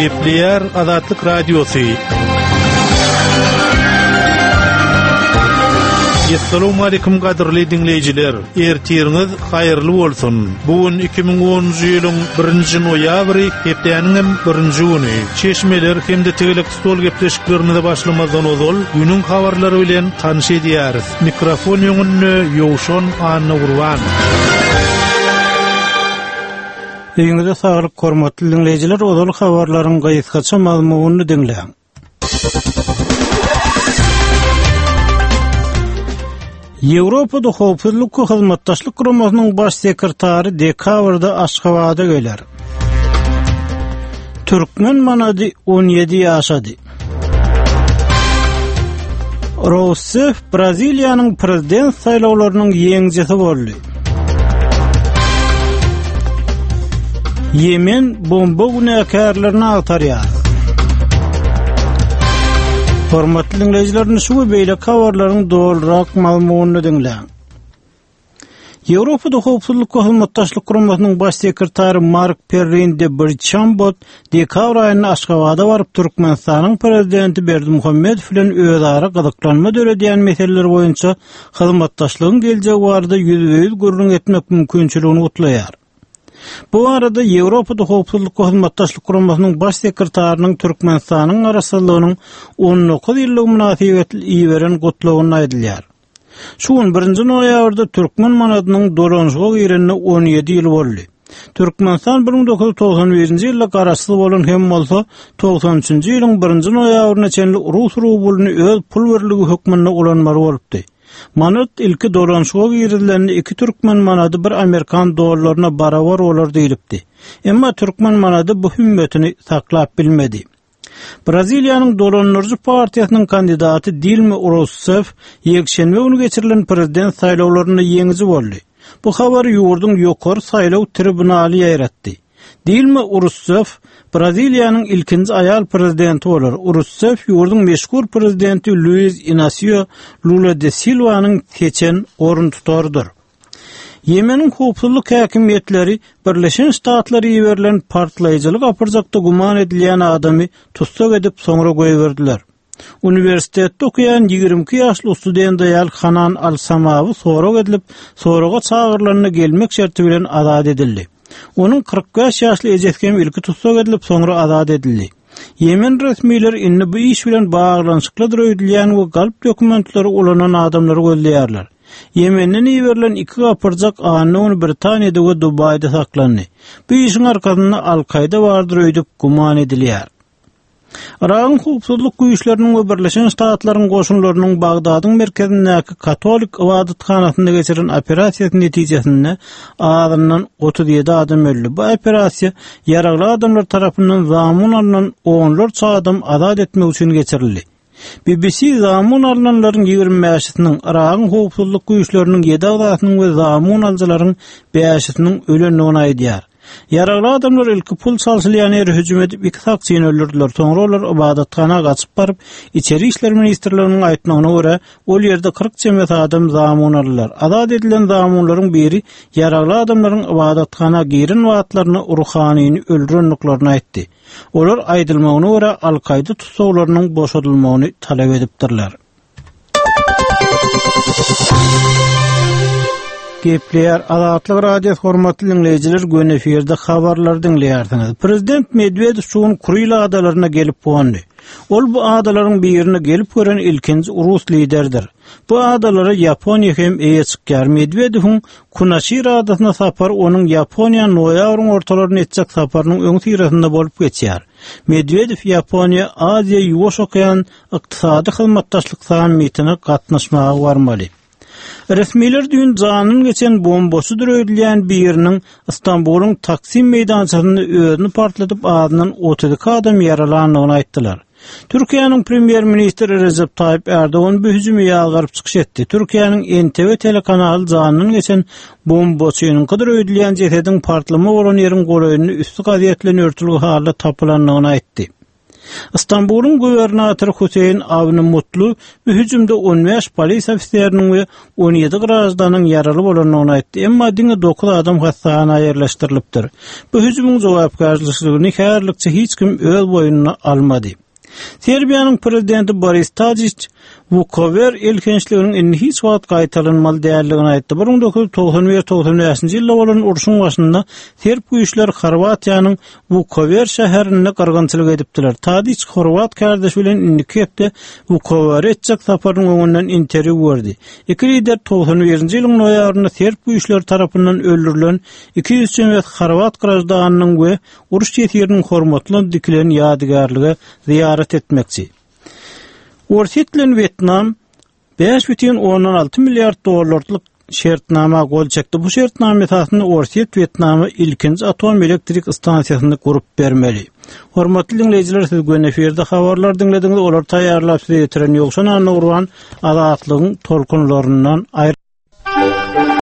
Gepleyer Azatlyk Radiosu. Assalamu alaykum gaderli dinleyijiler. Ertirňiz haýyrly bolsun. Bugun 2010-njy ýylyň 1-nji noýabry, hepdeniň 1-nji güni. Çeşmeler hemde tegelik stol gepleşiklerini de başlamazdan ozal günüň habarlary bilen tanış edýäris. Mikrofon ýöňünde Ýowşan Anna Urban. Eýiniňizde saglyk hormatly dinleyijiler, ozal habarlaryň gaýtgaça mazmunyny dinleýän. Ýewropada howpsuzlyk we hyzmatdaşlyk guramasynyň baş sekretary dekabrda Aşgabatda geler. Türkmen manady 17 ýaşady. Rousseff Braziliýanyň prezident saýlawlarynyň ýeňjisi boldy. Yemen bomba günäkärlerini agtarýar. Hormatly dinleyijiler, şu beýle habarlaryň dolrak mazmunyny dinleň. Ýewropada howpsuzlyk we hyzmatdaşlyk guramasynyň baş sekretary Mark Perrin de Birchambot dekabr aýyny Aşgabatda baryp Türkmenistanyň prezidenti Berdimuhammedow bilen özara gyzyklanma döredýän meseleler boýunça hyzmatdaşlygyň geljegi barada ýüzbe-ýüz gurrun etmek mümkinçiligini gutlaýar. Bu arada Ýewropada howpsuzlyk we hyzmatdaşlyk guramasynyň baş sekretarynyň Türkmenistanyň arasyndalygynyň 19 ýyllyk münasibetli iýberen gutlawyny aýdylýar. Şuň 1-nji noýabrda Türkmen manadynyň dolanşyga girenine 17 ýyl boldy. Türkmenistan 1991-nji ýylda garaşly bolan hem bolsa 93-nji ýylyň 1-nji noýabryna çenli Rus rublyny öz pul berligi hökmüne ulanmary bolupdy. Manat ilki dolanşyga girilende 2 Türkmen manady bir Amerikan dollaryna barabar bolar diýilipdi. Emma Türkmen manady bu hümmetini saklap bilmedi. Braziliýanyň Dolanlarjy partiýasynyň kandidaty Dilma Rousseff ýekşenbe günü geçirilen prezident saýlawlaryna ýeňji boldy. Bu habar ýurduň ýokary saýlaw tribunaly ýaratdy. Dilma Rousseff Braziliýanyň ilkinji aýal prezidenti bolar. Rousseff ýurduň meşhur prezidenti Luiz Inácio Lula da Silva'nyň seçen orun tutardyr. Yemenin howpsuzlyk häkimetleri Birleşen Ştatlar ýeberilen partlaýjylyk apyrjakda guman edilýän adamy tutsak edip soňra goýberdiler. Uniwersitetde okuyan 22 ýaşly student aýal Hanan Al-Samawy sorak edilip, soraga çağırylanyna gelmek şerti bilen azad edildi. Onun 45 ýaşly ejetkem ilki tutsak edilip soňra azad edildi. Yemen resmiýetleri inni bu iş bilen baglanyşyklydyr öýdülýän we galp dokumentlary ulanan adamlary gözleýärler. Yemen'den ýeberilen 2 apyrjak anyny Britaniýada we Dubaýda saklandy. Bu işin arkasynda Al-Qaida bardyr öýdüp guman edilýär. Iran howpsuzlyk güýçleriniň we Birleşen Ştatlaryň goşunlarynyň Bagdadyň merkezindäki Katolik ibadathanasynda geçiren operasiýa netijesinde azyndan 37 adam öldü. Bu operasiýa ýaragly adamlar tarapyndan zamun alynan 10 adam azad etmek üçin geçirildi. BBC zamun alynanlaryň 25-siniň Iran howpsuzlyk güýçleriniň 7 agasynyň we zamun aljylaryň 5-siniň ölendigini aýdýar. Yaragly adamlar ilki pul çalsylýany hüjüm edip 2 sakçyny öldürdiler. Soňra olar ibadathana gaçyp baryp içeri işler ministrliginiň aýtmagyna görä ol ýerde 40 çemet adam zamun aldylar. Azad edilen zamunlaryň biri yaragly adamlaryň ibadathana girin wagtlaryny ruhanyny öldürenliklerini aýtdy. Olar aýdylmagyna görä Al-Qaida tutsaglarynyň boşadylmagyny talap edipdirler. Gepleyer Azatlyk Radiosu hormatly dinleyijiler, gün eferde habarlar dinleýärsiniz. Prezident Medvedew şuň Kurila adalaryna gelip boldy. Ol bu adalaryň birine gelip gören ilkinji Rus liderdir. Bu adalara Ýaponiýa hem eýe çykýar. Medvedewiň Kunashir adasyna sapar onuň Ýaponiýa noýabryň ortalaryna etjek saparynyň öň tirasynda bolup geçýär. Medvedew Ýaponiýa Aziýa ýuwaş okyan ykdysady hyzmatdaşlyk sammitine gatnaşmagy barmaly. Resmiler dün canın geçen bombasıdır ödülýän birinin İstanbul'un Taksim meydançasında özünü partlatıp adından 32 adam yaralandygyny aýtdylar. Türkiýanyň premier ministri Recep Tayyip Erdoğan bu hüjümi ýalgaryp çykyş etdi. Türkiýanyň NTV telekanaly canyn geçen bombaçynyň gydyr ödülýän jesediň partlama bolan ýeriň goraýyny üstü gaziýetlen örtülgi halda tapylandygyny aýtdy. İstanbul'un gubernatoru Hüseyin Avni Mutlu bu hüjümde 15 polis ofislerinin ve 17 garajdanyň yaraly bolanyny aýtdy. Emma diňe 9 adam hastanaya ýerleşdirilipdir. Bu hüjümüň jogapkarlygyny härlikçe hiç kim öz boýnuna almady. Serbiýanyň prezidenti Boris Tadić Vukover elkençliginiň hiç wagt gaýtalanmaly däldigini aýtdy. 1991-95-nji ýylda bolan uruşyň başynda Serb güýçleri Horwatiýanyň Vukover şäherine gargynçylyk edipdiler. Tadić Horwat kardeş bilen indiki hepde Vukover etjek saparyň öňünden interwýu berdi. Iki lider 91-nji ýylyň noýabrynda Serb güýçleri tarapyndan öldürilen 200 Horwat garajdanynyň we uruş ýetiriniň hormatly dikilen ýadygarlygy ziyaret etmekçi. Orsiýetlen Vietnam 5,16 milliard dollarlyk şertnama gol çekdi. Bu şertnama esasında Orsiýet Vietnamy ilkinji atom elektrik stansiýasyny gurup bermeli. Hormatly dinleýijiler, siz göň eferde habarlar dinlediňiz. Olar taýýarlap size ýetiren ýokşan Nurwan azatlygyň tolkunlaryndan